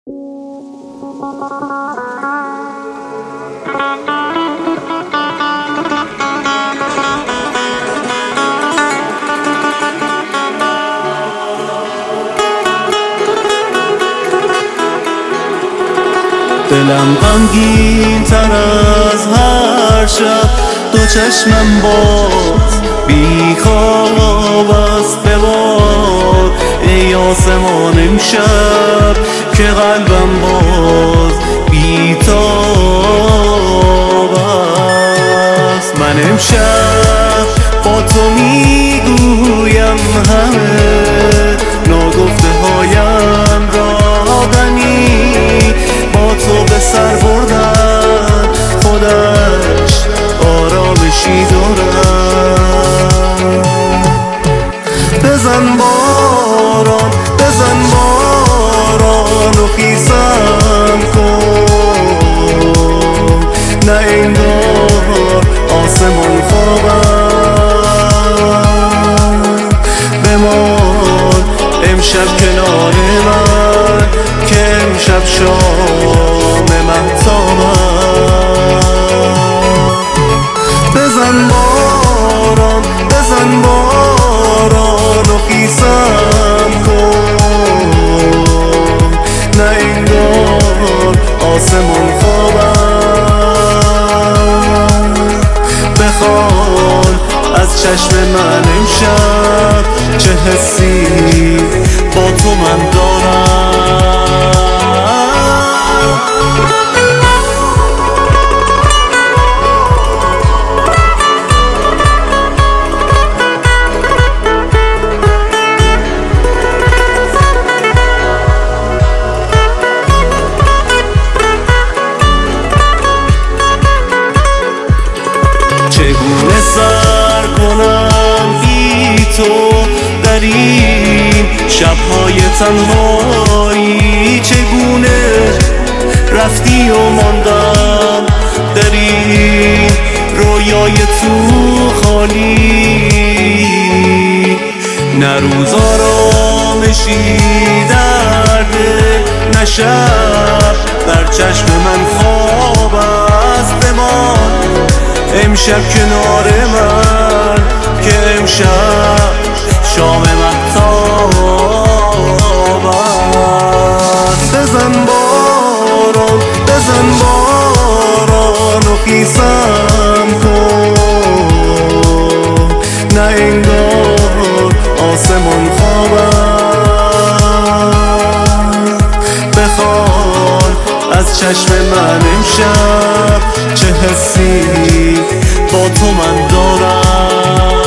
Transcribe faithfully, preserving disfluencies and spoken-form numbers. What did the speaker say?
دلم غمگین تر از هر شب، دو چشمم باز بی خواب است به باد. ای آسمان امشب که قلبم باز بی تاب است. من امشب با تو میگویم همه ناگفته هایم را غنی، با تو به سر بردن خودش آرامشی دارم. بزن باران بزن باران و خیسم کن، نه انگار آسمان خوابم. بمان امشب کنار من که امشب شام مهتابم. بزن باران بزن باران و خیسم کن، نه انگار آسمان خوابم. بخوان از چشم من امشب چه حسی با تو من دارم. چگونه سر کنم بی تو در این شب‌های تنهایی، چگونه رفتی و ماندم در این رویای تو خالی. نه روز آرامشی در دل، نه شب در چشم من خواب است. بمان امشب کنار من که امشب شام مهتاب است. بزن باران بزن باران و خیسم کن، نه انگار آسمان خوابم. بخوان از چشم من امشب چه حسی با تو من دارم.